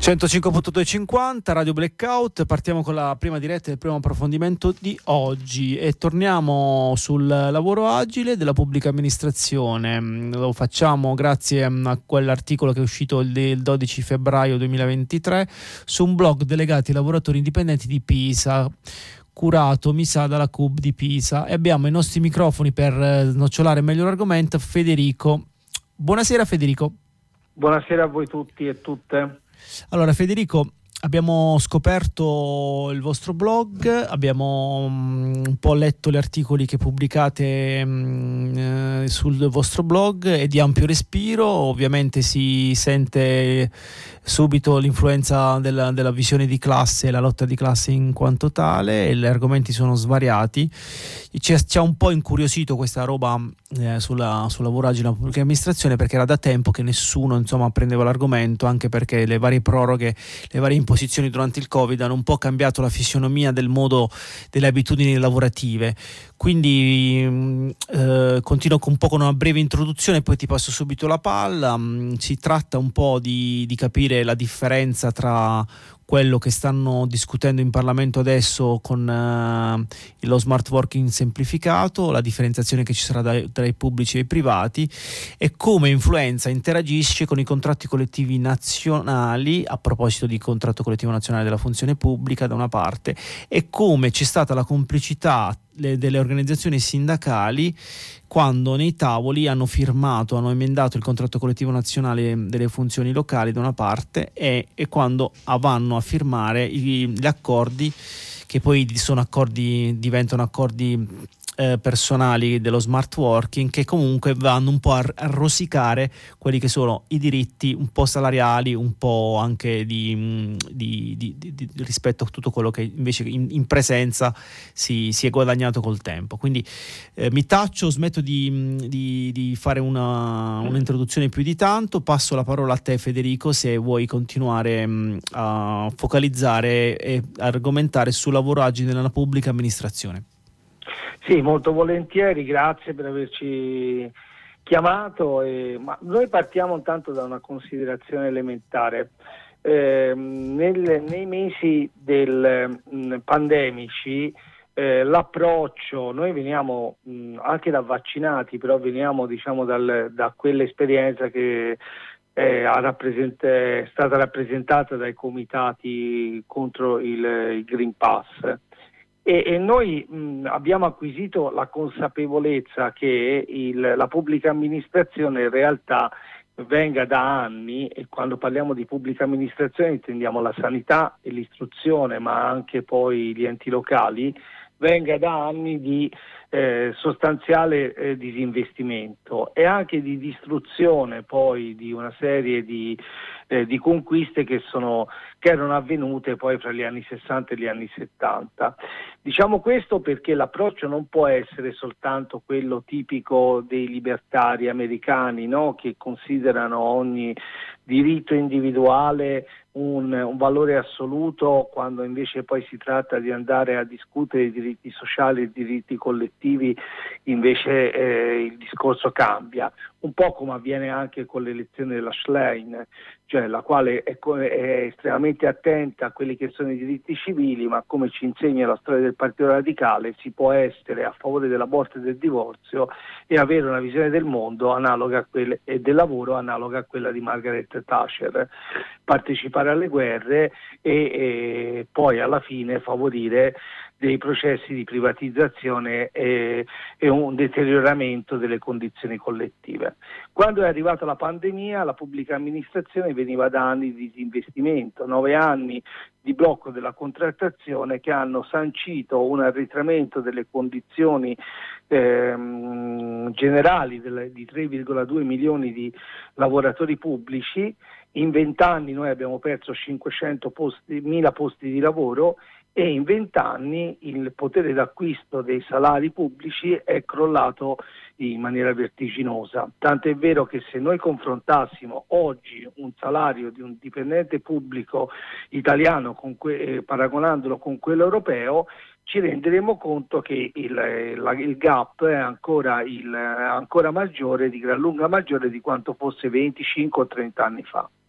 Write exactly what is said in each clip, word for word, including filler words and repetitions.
centocinque virgola due cinquanta Radio Blackout. Partiamo con la prima diretta e il primo approfondimento di oggi e torniamo sul lavoro agile della pubblica amministrazione. Lo facciamo grazie a quell'articolo che è uscito il dodici febbraio duemilaventitré su un blog delegati ai lavoratori indipendenti di Pisa, curato mi sa dalla C U B di Pisa, e abbiamo i nostri microfoni per snocciolare meglio l'argomento. Federico, buonasera Federico. Buonasera a voi tutti e tutte. Allora Federico, abbiamo scoperto il vostro blog, abbiamo um, un po' letto gli articoli che pubblicate um, eh, sul vostro blog, è di ampio respiro, ovviamente si sente subito l'influenza della, della visione di classe e la lotta di classe in quanto tale, e gli argomenti sono svariati. Ci, ci ha un po' incuriosito questa roba eh, sulla, sul lavoro agile nella pubblica amministrazione, perché era da tempo che nessuno insomma prendeva l'argomento, anche perché le varie proroghe, le varie imposizioni durante il Covid hanno un po' cambiato la fisionomia del modo, delle abitudini lavorative. Quindi eh, continuo con un po' con una breve introduzione e poi ti passo subito la palla. Si tratta un po' di, di capire la differenza tra quello che stanno discutendo in Parlamento adesso con uh, lo smart working semplificato, la differenziazione che ci sarà dai, tra i pubblici e i privati, e come influenza, interagisce con i contratti collettivi nazionali, a proposito di contratto collettivo nazionale della funzione pubblica da una parte, e come c'è stata la complicità le, delle organizzazioni sindacali quando nei tavoli hanno firmato, hanno emendato il contratto collettivo nazionale delle funzioni locali da una parte, e, e quando vanno a firmare i, gli accordi, che poi sono accordi, diventano accordi eh, personali dello smart working, che comunque vanno un po' a, a rosicare quelli che sono i diritti un po' salariali, un po' anche di, di, di, di, di rispetto a tutto quello che invece in, in presenza si, si è guadagnato col tempo. Quindi eh, mi taccio, smetto di, di, di fare una, un'introduzione più di tanto, passo la parola a te Federico, se vuoi continuare mh, a focalizzare e argomentare sul lavoro agile nella pubblica amministrazione. Sì, molto volentieri, grazie per averci chiamato. E, ma noi partiamo intanto da una considerazione elementare. Eh, nel, nei mesi del, mh, pandemici eh, l'approccio, noi veniamo mh, anche da vaccinati, però veniamo diciamo dal, da quell'esperienza che è, ha rappresent- è stata rappresentata dai comitati contro il, il Green Pass. E, e noi mh, abbiamo acquisito la consapevolezza che il, la pubblica amministrazione in realtà venga da anni, e quando parliamo di pubblica amministrazione intendiamo la sanità e l'istruzione, ma anche poi gli enti locali, venga da anni di eh, sostanziale eh, disinvestimento e anche di distruzione poi di una serie di, eh, di conquiste che sono che erano avvenute poi fra gli anni sessanta e gli anni settanta. Diciamo questo perché l'approccio non può essere soltanto quello tipico dei libertari americani, no? Che considerano ogni diritto individuale un, un valore assoluto, quando invece poi si tratta di andare a discutere i diritti sociali e i diritti collettivi, invece eh, il discorso cambia. Un po' come avviene anche con l'elezione della Schlein, cioè la quale è, è estremamente attenta a quelli che sono i diritti civili, ma come ci insegna la storia del Partito Radicale si può essere a favore dell'aborto e del divorzio e avere una visione del mondo analoga a quella, e del lavoro analoga a quella di Margaret Thatcher, partecipare alle guerre e, e poi alla fine favorire dei processi di privatizzazione e, e un deterioramento delle condizioni collettive. Quando è arrivata la pandemia, la pubblica amministrazione veniva da anni di disinvestimento, nove anni di blocco della contrattazione che hanno sancito un arretramento delle condizioni ehm, generali delle, di tre virgola due milioni di lavoratori pubblici. In vent'anni noi abbiamo perso cinquecentomila posti di lavoro e in vent'anni il potere d'acquisto dei salari pubblici è crollato in maniera vertiginosa. Tanto è vero che se noi confrontassimo oggi un salario di un dipendente pubblico italiano con que- eh, paragonandolo con quello europeo, ci renderemo conto che il, la, il gap è ancora, il, ancora maggiore, di gran lunga maggiore di quanto fosse venticinque o trenta anni fa.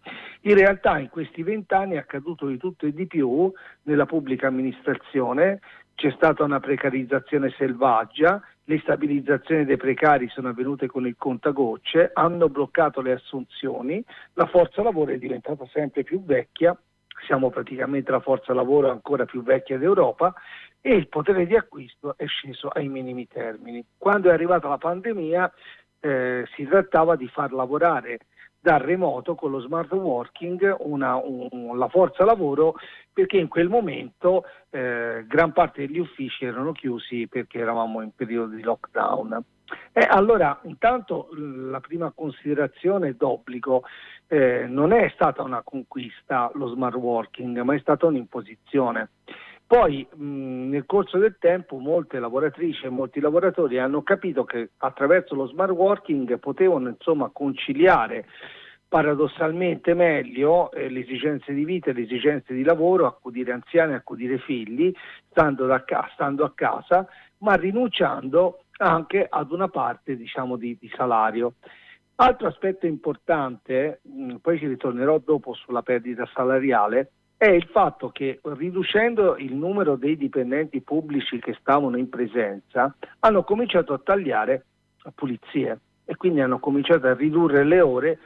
In realtà in questi vent'anni è accaduto di tutto e di più nella pubblica amministrazione, c'è stata una precarizzazione selvaggia, le stabilizzazioni dei precari sono avvenute con il contagocce, hanno bloccato le assunzioni, la forza lavoro è diventata sempre più vecchia, siamo praticamente la forza lavoro ancora più vecchia d'Europa e il potere di acquisto è sceso ai minimi termini. Quando è arrivata la pandemia eh, si trattava di far lavorare da remoto con lo smart working una, un, la forza lavoro, perché in quel momento eh, gran parte degli uffici erano chiusi perché eravamo in periodo di lockdown. E allora intanto la prima considerazione d'obbligo, eh, non è stata una conquista lo smart working, ma è stata un'imposizione. Poi mh, nel corso del tempo molte lavoratrici e molti lavoratori hanno capito che attraverso lo smart working potevano insomma conciliare paradossalmente meglio eh, le esigenze di vita e le esigenze di lavoro, accudire anziani, accudire figli, stando, da ca- stando a casa, ma rinunciando anche ad una parte diciamo di, di salario. Altro aspetto importante, mh, poi ci ritornerò dopo sulla perdita salariale, è il fatto che riducendo il numero dei dipendenti pubblici che stavano in presenza hanno cominciato a tagliare pulizie e quindi hanno cominciato a ridurre le ore,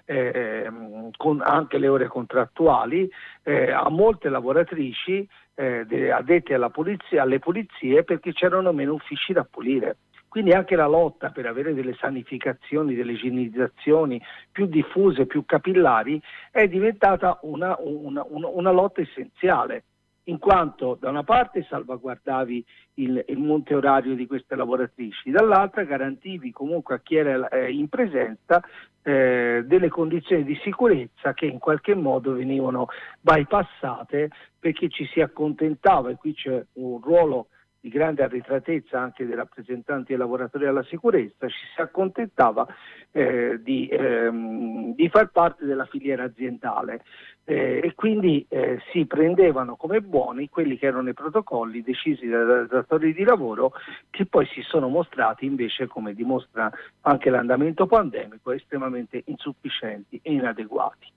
eh, con anche le ore contrattuali, eh, a molte lavoratrici eh, de, addette alla pulizia, alle pulizie, perché c'erano meno uffici da pulire. Quindi anche la lotta per avere delle sanificazioni, delle igienizzazioni più diffuse, più capillari, è diventata una, una, una, una lotta essenziale, in quanto da una parte salvaguardavi il, il monte orario di queste lavoratrici, dall'altra garantivi comunque a chi era eh, in presenza eh, delle condizioni di sicurezza che in qualche modo venivano bypassate, perché ci si accontentava, e qui c'è un ruolo di grande arretratezza anche dei rappresentanti dei lavoratori alla sicurezza, ci si accontentava eh, di, ehm, di far parte della filiera aziendale eh, e quindi eh, si prendevano come buoni quelli che erano i protocolli decisi dai datori di lavoro, che poi si sono mostrati invece, come dimostra anche l'andamento pandemico, estremamente insufficienti e inadeguati.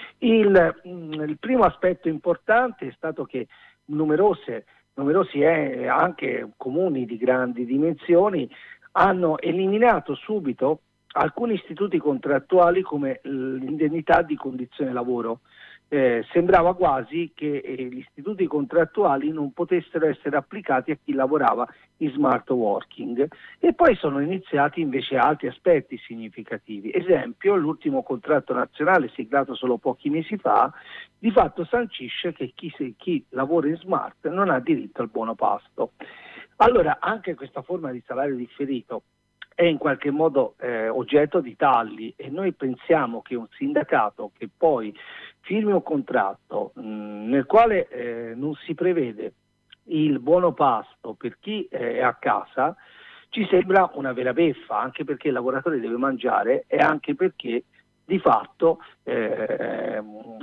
Il, il primo aspetto importante è stato che numerose numerosi eh, anche comuni di grandi dimensioni hanno eliminato subito alcuni istituti contrattuali come l'indennità di condizione lavoro. Eh, sembrava quasi che eh, gli istituti contrattuali non potessero essere applicati a chi lavorava in smart working, e poi sono iniziati invece altri aspetti significativi. Esempio, l'ultimo contratto nazionale siglato solo pochi mesi fa di fatto sancisce che chi, se, chi lavora in smart non ha diritto al buono pasto. Allora anche questa forma di salario differito è in qualche modo eh, oggetto di tagli, e noi pensiamo che un sindacato che poi firmi un contratto mh, nel quale eh, non si prevede il buono pasto per chi eh, è a casa ci sembra una vera beffa, anche perché il lavoratore deve mangiare e anche perché di fatto eh,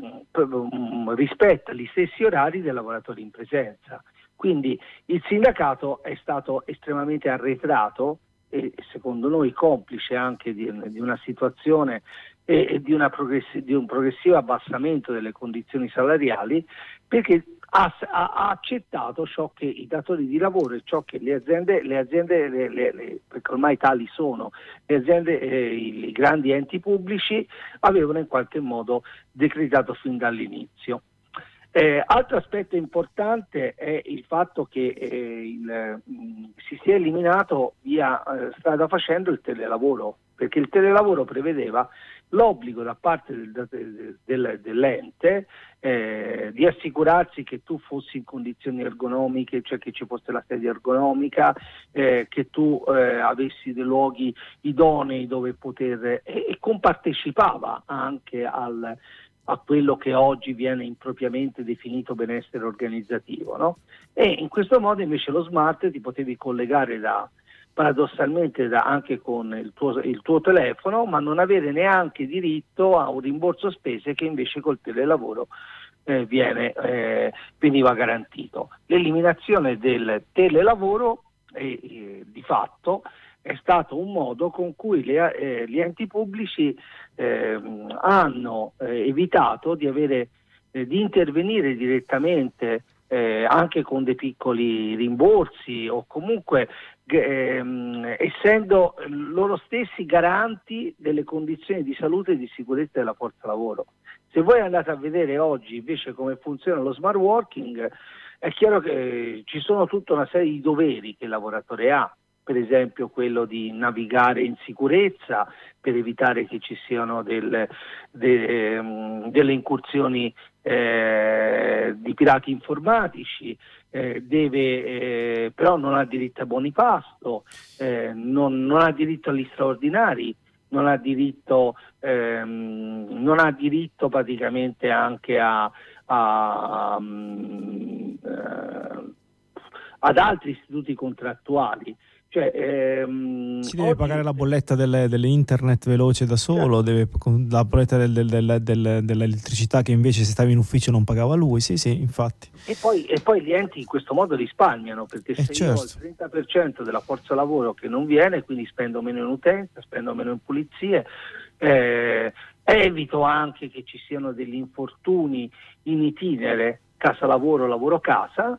rispetta gli stessi orari dei lavoratori in presenza. Quindi il sindacato è stato estremamente arretrato e secondo noi complice anche di, di una situazione e, e di, una progressi, di un progressivo abbassamento delle condizioni salariali, perché ha, ha, ha accettato ciò che i datori di lavoro e ciò che le aziende, le aziende le, le, le, perché ormai tali sono, le aziende, eh, i, i grandi enti pubblici avevano in qualche modo decretato fin dall'inizio. Eh, altro aspetto importante è il fatto che eh, il, mh, si sia eliminato via eh, strada facendo il telelavoro, perché il telelavoro prevedeva l'obbligo da parte del, del, del, dell'ente eh, di assicurarsi che tu fossi in condizioni ergonomiche, cioè che ci fosse la sedia ergonomica, eh, che tu eh, avessi dei luoghi idonei dove poter, e, e compartecipava anche al a quello che oggi viene impropriamente definito benessere organizzativo, no? E in questo modo invece lo smart ti potevi collegare da, paradossalmente da, anche con il tuo, il tuo telefono, ma non avere neanche diritto a un rimborso spese che invece col telelavoro eh, viene, eh, veniva garantito. L'eliminazione del telelavoro eh, eh, di fatto è stato un modo con cui le, eh, gli enti pubblici eh, hanno eh, evitato di avere eh, di intervenire direttamente eh, anche con dei piccoli rimborsi o comunque ehm, essendo loro stessi garanti delle condizioni di salute e di sicurezza della forza lavoro. Se voi andate a vedere oggi invece come funziona lo smart working, è chiaro che eh, ci sono tutta una serie di doveri che il lavoratore ha, per esempio quello di navigare in sicurezza per evitare che ci siano del, de, ehm, delle incursioni eh, di pirati informatici, eh, deve, eh, però non ha diritto a buoni pasto, eh, non, non ha diritto agli straordinari, non ha diritto, ehm, non ha diritto praticamente anche a, a, a um, eh, ad altri istituti contrattuali. Cioè, ehm, si deve oggi, pagare la bolletta delle, delle internet veloce da solo, certo. Deve, la bolletta del, del, del, del, dell'elettricità che invece se stavi in ufficio non pagava lui, sì sì, infatti. E poi, e poi gli enti in questo modo risparmiano, perché eh se certo. io ho il trenta per cento della forza lavoro che non viene, quindi spendo meno in utenza, spendo meno in pulizie, eh, evito anche che ci siano degli infortuni in itinere, casa lavoro, lavoro casa,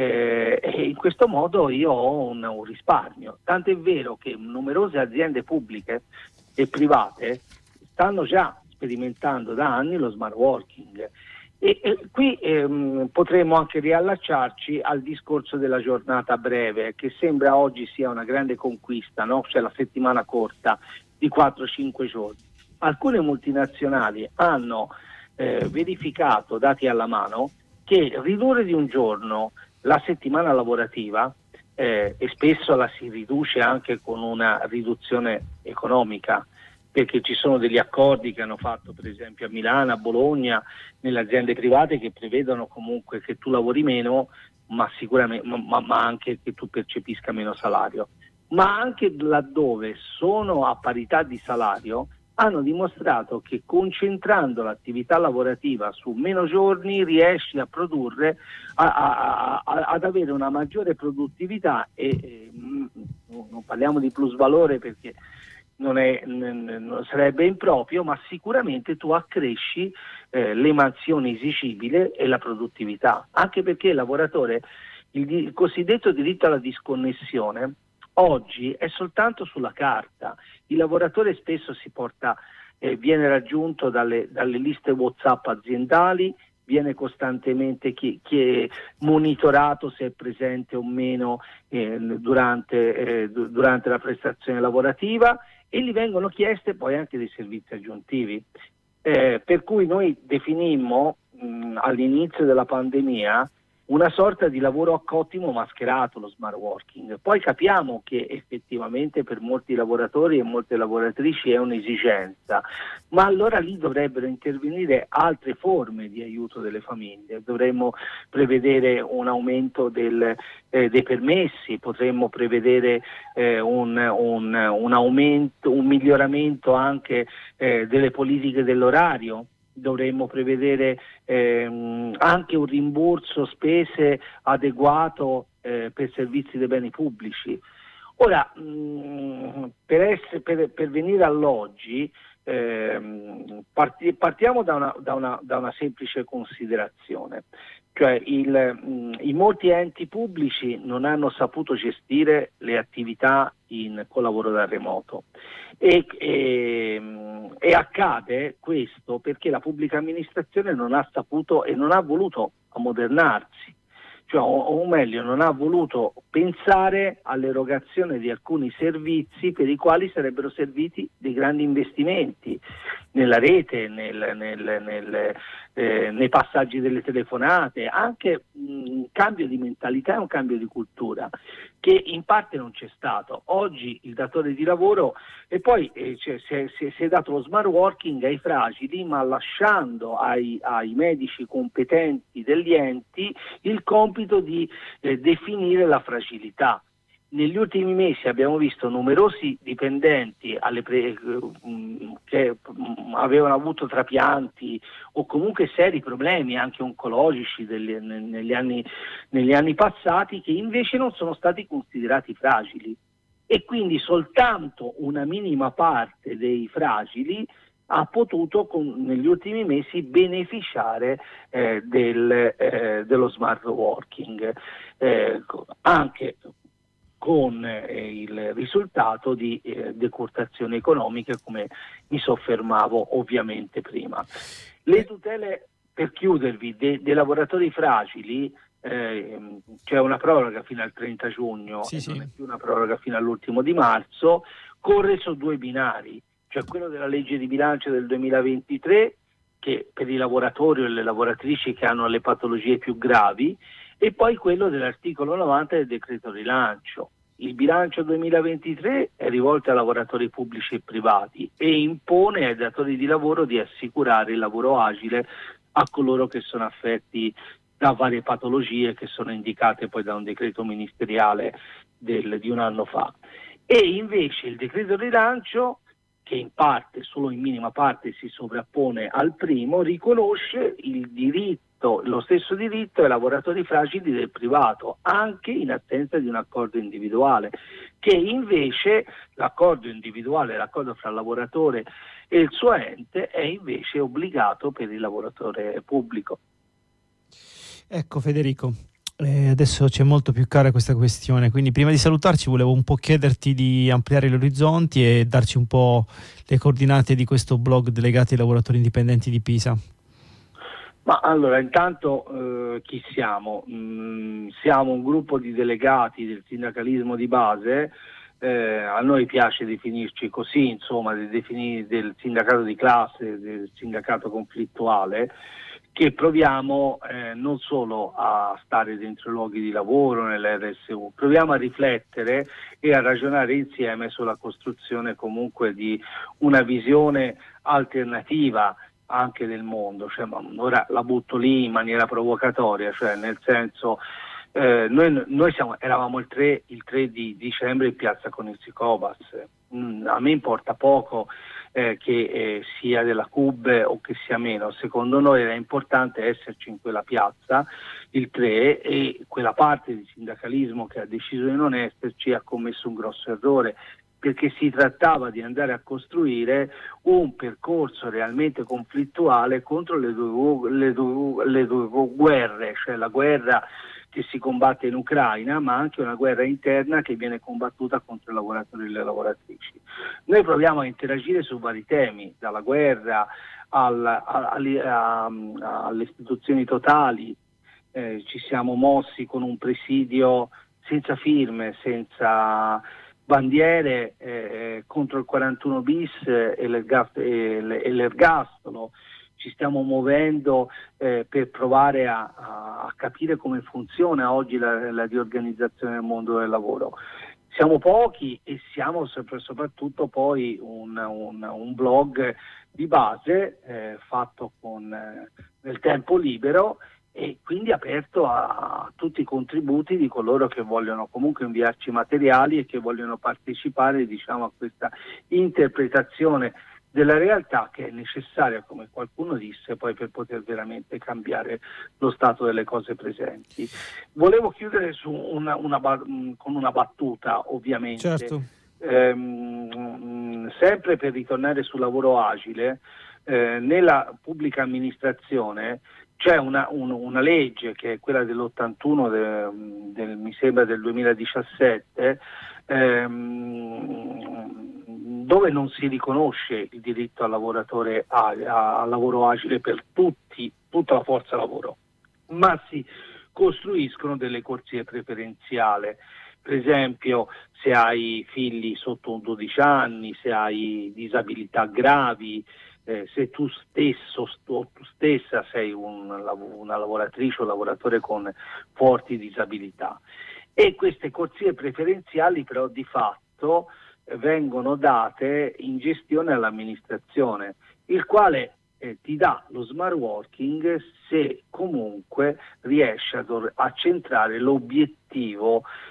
Eh, e in questo modo io ho un, un risparmio. Tanto è vero che numerose aziende pubbliche e private stanno già sperimentando da anni lo smart working e, e qui ehm, potremmo anche riallacciarci al discorso della giornata breve, che sembra oggi sia una grande conquista, no? Cioè la settimana corta di quattro cinque giorni. Alcune multinazionali hanno eh, verificato, dati alla mano, che ridurre di un giorno la settimana lavorativa, eh, e spesso la si riduce anche con una riduzione economica, perché ci sono degli accordi che hanno fatto per esempio a Milano, a Bologna, nelle aziende private, che prevedono comunque che tu lavori meno, ma sicuramente ma, ma anche che tu percepisca meno salario. Ma anche laddove sono a parità di salario, hanno dimostrato che concentrando l'attività lavorativa su meno giorni riesci a produrre, a, a, a, ad avere una maggiore produttività e, e non parliamo di plusvalore perché non, è, non sarebbe improprio, ma sicuramente tu accresci eh, le mansioni esigibili e la produttività, anche perché il lavoratore, il, il cosiddetto diritto alla disconnessione, oggi è soltanto sulla carta. Il lavoratore spesso si porta, eh, viene raggiunto dalle, dalle liste WhatsApp aziendali, viene costantemente chi, chi è monitorato se è presente o meno eh, durante, eh, durante la prestazione lavorativa e gli vengono chieste poi anche dei servizi aggiuntivi. Eh, per cui noi definimmo mh, all'inizio della pandemia una sorta di lavoro a cottimo mascherato, lo smart working. Poi capiamo che effettivamente per molti lavoratori e molte lavoratrici è un'esigenza, ma allora lì dovrebbero intervenire altre forme di aiuto delle famiglie. Dovremmo prevedere un aumento del, eh, dei permessi, potremmo prevedere eh, un, un, un aumento, un miglioramento anche eh, delle politiche dell'orario. Dovremmo prevedere ehm, anche un rimborso spese adeguato eh, per servizi dei beni pubblici. Ora, mh, per, essere, per, per venire all'oggi, ehm, parti, partiamo da una, da, una, da una semplice considerazione, cioè il, mh, i molti enti pubblici non hanno saputo gestire le attività in, con lavoro da remoto. E, e, e accade questo perché la pubblica amministrazione non ha saputo e non ha voluto ammodernarsi, cioè, o, o meglio non ha voluto pensare all'erogazione di alcuni servizi per i quali sarebbero serviti dei grandi investimenti nella rete, nel, nel, nel, eh, nei passaggi delle telefonate, anche un cambio di mentalità e un cambio di cultura che in parte non c'è stato. Oggi il datore di lavoro e poi eh, cioè, si, è, si è dato lo smart working ai fragili, ma lasciando ai, ai medici competenti degli enti il compito di eh, definire la fragilità. Negli ultimi mesi abbiamo visto numerosi dipendenti alle pre- che avevano avuto trapianti o comunque seri problemi anche oncologici degli, negli, anni, negli anni passati, che invece non sono stati considerati fragili. e quindi soltanto una minima parte dei fragili ha potuto con, negli ultimi mesi beneficiare eh, del, eh, dello smart working, eh, anche con eh, il risultato di eh, decurtazioni economiche, come mi soffermavo ovviamente prima. Le tutele, per chiudervi, dei de lavoratori fragili, eh, c'è una proroga fino al trenta giugno sì, e sì. non è più una proroga fino all'ultimo di marzo, corre su due binari, cioè quello della legge di bilancio del duemilaventitré, che per i lavoratori o le lavoratrici che hanno le patologie più gravi, e poi quello dell'articolo novanta del decreto rilancio. Il bilancio duemilaventitré è rivolto a lavoratori pubblici e privati e impone ai datori di lavoro di assicurare il lavoro agile a coloro che sono affetti da varie patologie che sono indicate poi da un decreto ministeriale del, di un anno fa. E invece il decreto rilancio, che in parte, solo in minima parte, si sovrappone al primo, riconosce il diritto, lo stesso diritto ai lavoratori fragili del privato, anche in assenza di un accordo individuale, che invece l'accordo individuale, l'accordo fra il lavoratore e il suo ente, è invece obbligato per il lavoratore pubblico. Ecco Federico, eh, adesso c'è molto più cara questa questione, quindi prima di salutarci volevo un po' chiederti di ampliare gli orizzonti e darci un po' le coordinate di questo blog delegato ai lavoratori indipendenti di Pisa. Ma allora, intanto eh, chi siamo? Mm, siamo un gruppo di delegati del sindacalismo di base, eh, a noi piace definirci così, insomma, di definire del sindacato di classe, del sindacato conflittuale, che proviamo eh, non solo a stare dentro i luoghi di lavoro nell'R S U, proviamo a riflettere e a ragionare insieme sulla costruzione comunque di una visione alternativa anche del mondo, cioè, ora la butto lì in maniera provocatoria, cioè nel senso eh, noi, noi siamo, eravamo il tre, il tre di dicembre in piazza con il Sicobas, mm, a me importa poco eh, che eh, sia della C U B o che sia meno, secondo noi era importante esserci in quella piazza il tre, e quella parte di sindacalismo che ha deciso di non esserci ha commesso un grosso errore, perché si trattava di andare a costruire un percorso realmente conflittuale contro le due, le due, le due guerre, cioè la guerra che si combatte in Ucraina, ma anche una guerra interna che viene combattuta contro i lavoratori e le lavoratrici. Noi proviamo a interagire su vari temi, dalla guerra al, alle, a, alle istituzioni totali, eh, ci siamo mossi con un presidio senza firme, senza bandiere eh, contro il quarantuno bis e, l'ergast- e, e l'ergastolo. Ci stiamo muovendo eh, per provare a, a capire come funziona oggi la, la riorganizzazione del mondo del lavoro. Siamo pochi e siamo soprattutto poi un, un, un blog di base eh, fatto con eh, nel tempo libero, e quindi aperto a, a tutti i contributi di coloro che vogliono comunque inviarci materiali e che vogliono partecipare, diciamo, a questa interpretazione della realtà che è necessaria, come qualcuno disse, poi per poter veramente cambiare lo stato delle cose presenti. Volevo chiudere su una, una, con una battuta, ovviamente. Certo. Ehm, sempre per ritornare sul lavoro agile, eh, nella pubblica amministrazione c'è una, un, una legge che è quella dell'ottantuno, del, del, mi sembra del duemiladiciassette, ehm, dove non si riconosce il diritto al lavoratore a, a, al lavoro agile per tutti, tutta la forza lavoro, ma si costruiscono delle corsie preferenziali. Per esempio, se hai figli sotto dodici anni, se hai disabilità gravi, Eh, se tu stesso tu, tu stessa sei un, una lavoratrice o lavoratore con forti disabilità. E queste corsie preferenziali però di fatto eh, vengono date in gestione all'amministrazione, il quale eh, ti dà lo smart working se comunque riesce a, a centrare l'obiettivo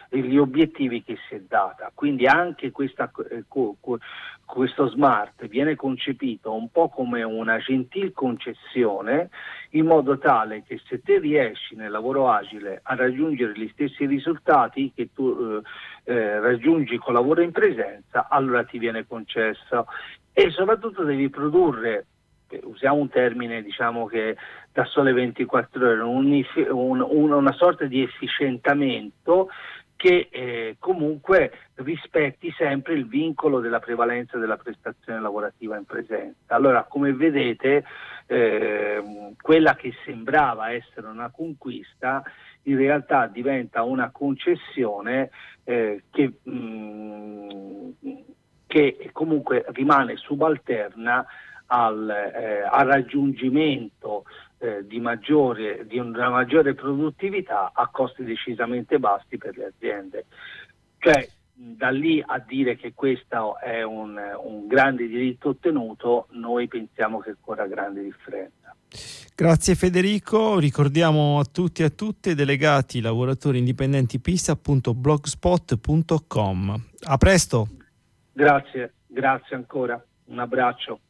gli obiettivi che si è data. Quindi anche questa, eh, co, co, questo smart viene concepito un po' come una gentil concessione, in modo tale che se te riesci nel lavoro agile a raggiungere gli stessi risultati che tu eh, eh, raggiungi con lavoro in presenza, allora ti viene concesso, e soprattutto devi produrre, usiamo un termine diciamo che da sole ventiquattro ore, un, un, un, una sorta di efficientamento che eh, comunque rispetti sempre il vincolo della prevalenza della prestazione lavorativa in presenza. Allora, come vedete, eh, quella che sembrava essere una conquista in realtà diventa una concessione eh, che, mh, che comunque rimane subalterna al, eh, al raggiungimento eh, di, maggiore, di una maggiore produttività a costi decisamente bassi per le aziende. Cioè, da lì a dire che questo è un, un grande diritto ottenuto, noi pensiamo che corra grande differenza. Grazie Federico, ricordiamo a tutti e a tutte delegati lavoratori indipendenti pista punto blogspot punto com. A presto. Grazie, grazie ancora, un abbraccio.